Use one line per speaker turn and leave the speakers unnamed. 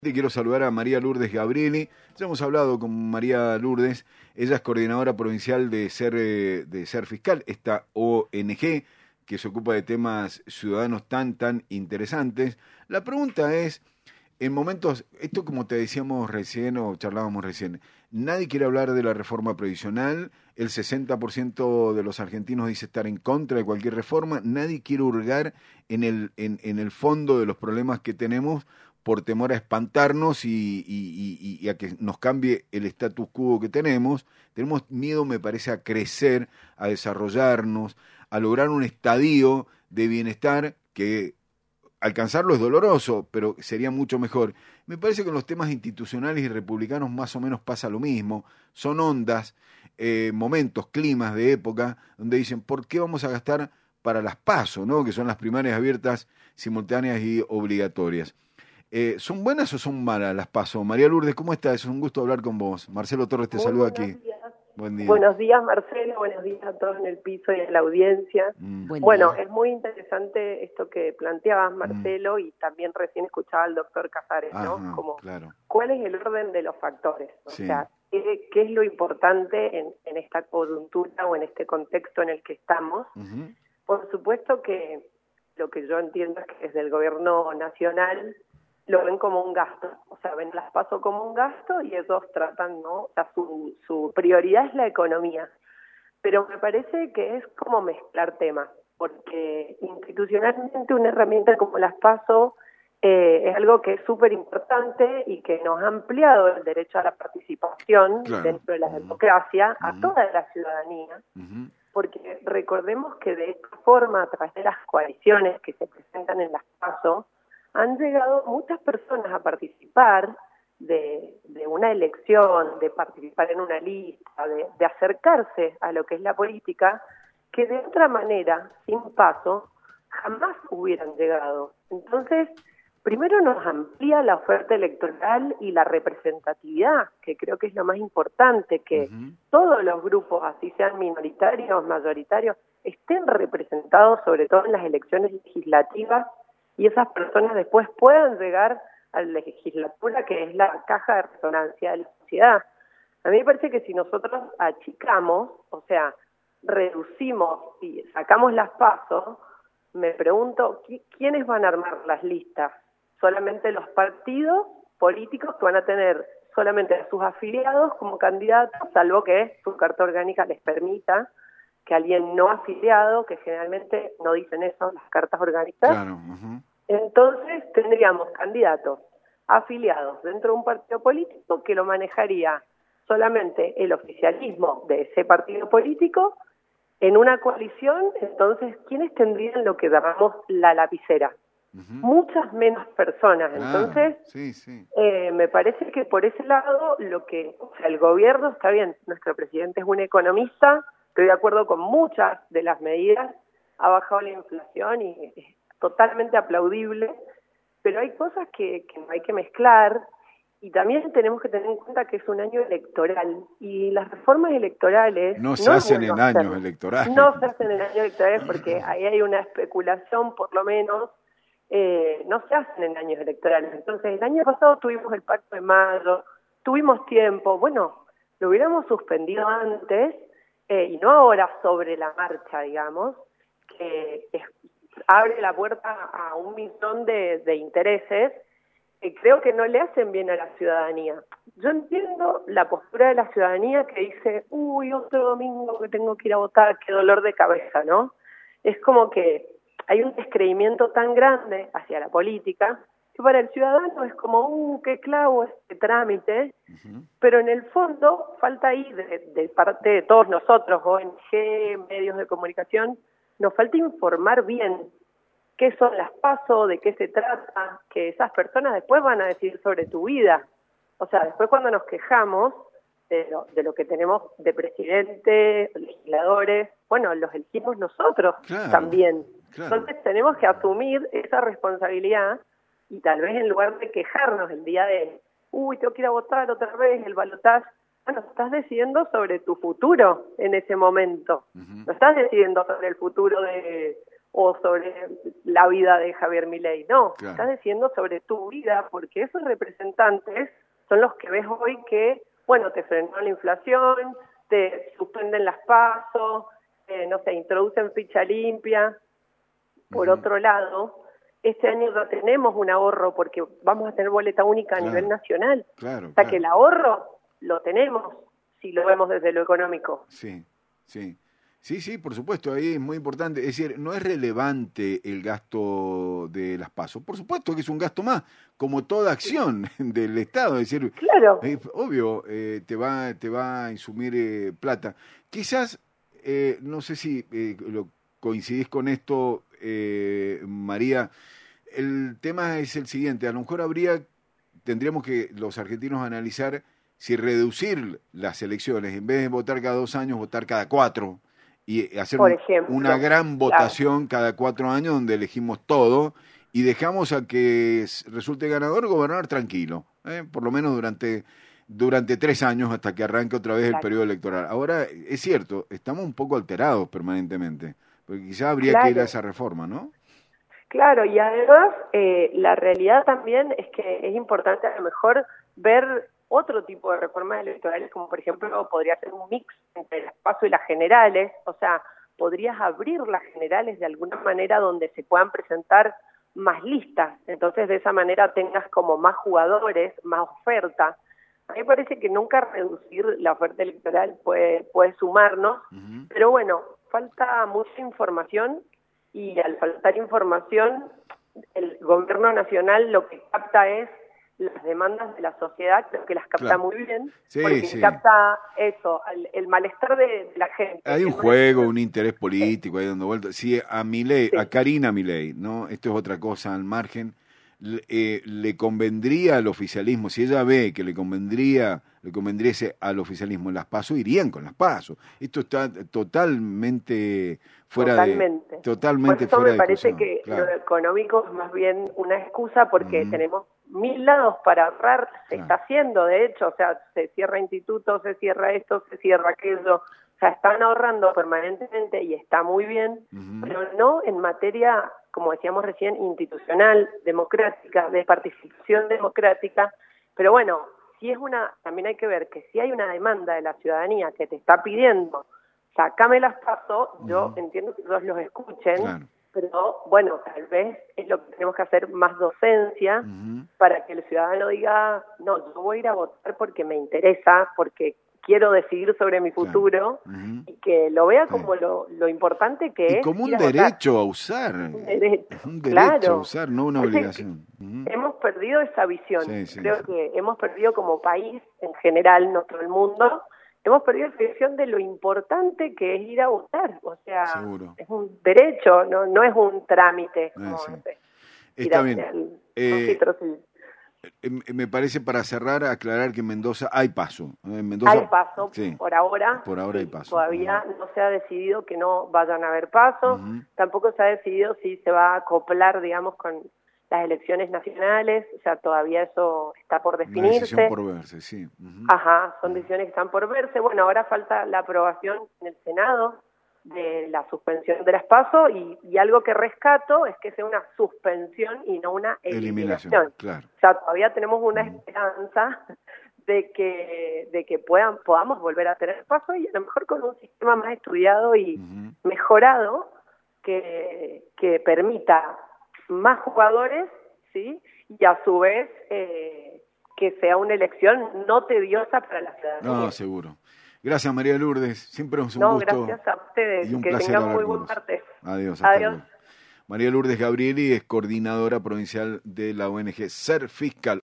Quiero saludar a María Lourdes Gabrieli. Ya hemos hablado con María Lourdes. Ella es coordinadora provincial de Ser Fiscal, esta ONG que se ocupa de temas ciudadanos tan interesantes. La pregunta es, en momentos, esto como te decíamos recién o charlábamos recién, nadie quiere hablar de la reforma previsional, el 60% de los argentinos dice estar en contra de cualquier reforma, nadie quiere hurgar en el fondo de los problemas que tenemos por temor a espantarnos y a que nos cambie el status quo que tenemos. Tenemos miedo, me parece, a crecer, a desarrollarnos, a lograr un estadio de bienestar que alcanzarlo es doloroso, pero sería mucho mejor. Me parece que en los temas institucionales y republicanos más o menos pasa lo mismo. Son ondas, momentos, climas de época, donde dicen, ¿por qué vamos a gastar para las PASO, ¿no? Que son las primarias abiertas, simultáneas y obligatorias? ¿Son buenas o son malas las PASO? María Lourdes, ¿cómo estás? Es un gusto hablar con vos. Marcelo Torres te saluda aquí.
Días.
Buen día.
Buenos días, Marcelo. Buenos días a todos en el piso y a la audiencia. Bueno, es muy interesante esto que planteabas, Marcelo, y también recién escuchaba al doctor Casares, ¿no?
Ajá,
Como,
claro.
¿cuál es el orden de los factores? O
Sí.
sea, ¿qué es lo importante en esta coyuntura o en este contexto en el que estamos?
Uh-huh.
Por supuesto que lo que yo entiendo es que desde el gobierno nacional lo ven como un gasto, o sea, ven las PASO como un gasto y ellos tratan, ¿no? O sea, su prioridad es la economía, pero me parece que es como mezclar temas, porque institucionalmente una herramienta como las PASO es algo que es súper importante y que nos ha ampliado el derecho a la participación dentro de la democracia a toda la ciudadanía, porque recordemos que de esta forma, a través de las coaliciones que se presentan en las PASO, han llegado muchas personas a participar de una elección, de participar en una lista, de acercarse a lo que es la política, que de otra manera, sin PASO, jamás hubieran llegado. Entonces, primero nos amplía la oferta electoral y la representatividad, que creo que es lo más importante, que todos los grupos, así sean minoritarios, mayoritarios, estén representados, sobre todo en las elecciones legislativas, y esas personas después puedan llegar a la legislatura, que es la caja de resonancia de la sociedad. A mí me parece que si nosotros achicamos, o sea, reducimos y sacamos las PASO, me pregunto, ¿quiénes van a armar las listas? ¿Solamente los partidos políticos que van a tener solamente a sus afiliados como candidatos, salvo que su carta orgánica les permita que alguien no afiliado, que generalmente no dicen eso, las cartas orgánicas,
Claro,
entonces tendríamos candidatos afiliados dentro de un partido político que lo manejaría solamente el oficialismo de ese partido político en una coalición. Entonces, ¿quiénes tendrían lo que llamamos la lapicera? Muchas menos personas. Entonces, me parece que por ese lado, o sea, el gobierno, está bien, nuestro presidente es un economista, estoy de acuerdo con muchas de las medidas, ha bajado la inflación y es totalmente aplaudible, pero hay cosas que no hay que mezclar, y también tenemos que tener en cuenta que es un año electoral, y las reformas electorales
no se hacen en años electorales.
No se hacen en años electorales porque ahí hay una especulación, por lo menos, no se hacen en años electorales. Entonces, el año pasado tuvimos el Pacto de Mayo, tuvimos tiempo, bueno, lo hubiéramos suspendido antes, y no ahora sobre la marcha, digamos, que abre la puerta a un montón de intereses que creo que no le hacen bien a la ciudadanía. Yo entiendo la postura de la ciudadanía que dice, otro domingo que tengo que ir a votar, qué dolor de cabeza, ¿no? Es como que hay un descreimiento tan grande hacia la política que para el ciudadano es como, qué clavo este trámite, pero en el fondo falta ahí, de parte de todos nosotros, ONG, medios de comunicación, nos falta informar bien qué son las PASO, de qué se trata, que esas personas después van a decidir sobre tu vida. O sea, después cuando nos quejamos de lo que tenemos de presidente, legisladores, bueno, los elegimos nosotros también. Claro. Entonces tenemos que asumir esa responsabilidad y tal vez en lugar de quejarnos el día de, tengo que ir a votar otra vez, el balotaje, bueno, estás decidiendo sobre tu futuro en ese momento. No estás decidiendo sobre el futuro de o sobre la vida de Javier Milei. No,
Claro.
estás diciendo sobre tu vida, porque esos representantes son los que ves hoy que, bueno, te frenó la inflación, te suspenden las PASO, no sé, introducen ficha limpia. Por otro lado, este año ya tenemos un ahorro porque vamos a tener boleta única a nivel nacional.
Claro,
O sea que el ahorro lo tenemos si lo vemos desde lo económico.
Sí, sí. Sí, por supuesto, ahí es muy importante. Es decir, no es relevante el gasto de las PASO. Por supuesto que es un gasto más, como toda acción del Estado. Es decir,
Claro.
obvio, te va a insumir plata. Quizás, no sé si coincidís con esto, María. El tema es el siguiente. A lo mejor tendríamos que los argentinos analizar si reducir las elecciones, en vez de votar cada 2 años, votar cada 4, y hacer
Por ejemplo,
una gran votación cada 4 años donde elegimos todo y dejamos a que resulte ganador gobernar tranquilo, por lo menos durante 3 años hasta que arranque otra vez el periodo electoral. Ahora, es cierto, estamos un poco alterados permanentemente, porque quizás habría que ir a esa reforma, ¿no?
Claro, y además la realidad también es que es importante a lo mejor ver otro tipo de reformas electorales, como por ejemplo podría ser un mix entre las PASO y las generales, o sea, podrías abrir las generales de alguna manera donde se puedan presentar más listas, entonces de esa manera tengas como más jugadores, más oferta. A mí me parece que nunca reducir la oferta electoral puede sumarnos, pero bueno, falta mucha información y al faltar información, el gobierno nacional lo que capta es las demandas de la sociedad, creo que las capta muy bien, porque capta eso, el malestar de la gente.
Hay un juego, un interés político ahí dando vueltas. Sí, a Milei, a Karina Milei, ¿no? Esto es otra cosa al margen. Le convendría al oficialismo, si ella ve que le convendríese al oficialismo las PASO, irían con las PASO. Esto está totalmente fuera de
Por eso me parece que lo económico es más bien una excusa porque tenemos 1000 lados para ahorrar, se está haciendo de hecho, o sea, se cierra instituto, se cierra esto, se cierra aquello, o sea, están ahorrando permanentemente y está muy bien, pero no en materia, como decíamos recién, institucional, democrática, de participación democrática, pero bueno, también hay que ver que si hay una demanda de la ciudadanía que te está pidiendo, sácame las PASO, yo entiendo que todos los escuchen, pero bueno, tal vez es lo que tenemos que hacer más docencia para que el ciudadano diga, no, yo voy a ir a votar porque me interesa, porque quiero decidir sobre mi futuro y que lo vea como lo importante que es.
Como un derecho a usar. Un derecho a usar, no una obligación.
Hemos perdido esa visión. Creo que hemos perdido como país en general, no todo el mundo, hemos perdido la visión de lo importante que es ir a votar. O sea, es un derecho, no es un trámite.
Está bien. Me parece, para cerrar, aclarar que en Mendoza hay PASO.
Hay PASO, por ahora.
Por ahora hay PASO.
Todavía no se ha decidido que no vayan a haber PASO. Tampoco se ha decidido si se va a acoplar, digamos, con las elecciones nacionales. O sea, todavía eso está por definirse.
Una decisión por verse, sí.
Son decisiones que están por verse. Bueno, ahora falta la aprobación en el Senado de la suspensión de las PASO y algo que rescato es que sea una suspensión y no una eliminación.
Claro.
O sea, todavía tenemos una esperanza de que podamos volver a tener PASO y a lo mejor con un sistema más estudiado y mejorado que permita más jugadores, ¿sí? Y a su vez que sea una elección no tediosa para la ciudadanía.
No, seguro. Gracias, María Lourdes. Siempre es un gusto.
Gracias a ustedes.
Y un
que
placer
tengan muy
con
buen martes.
Adiós. Hasta luego. María Lourdes Gabrieli es coordinadora provincial de la ONG Ser Fiscal.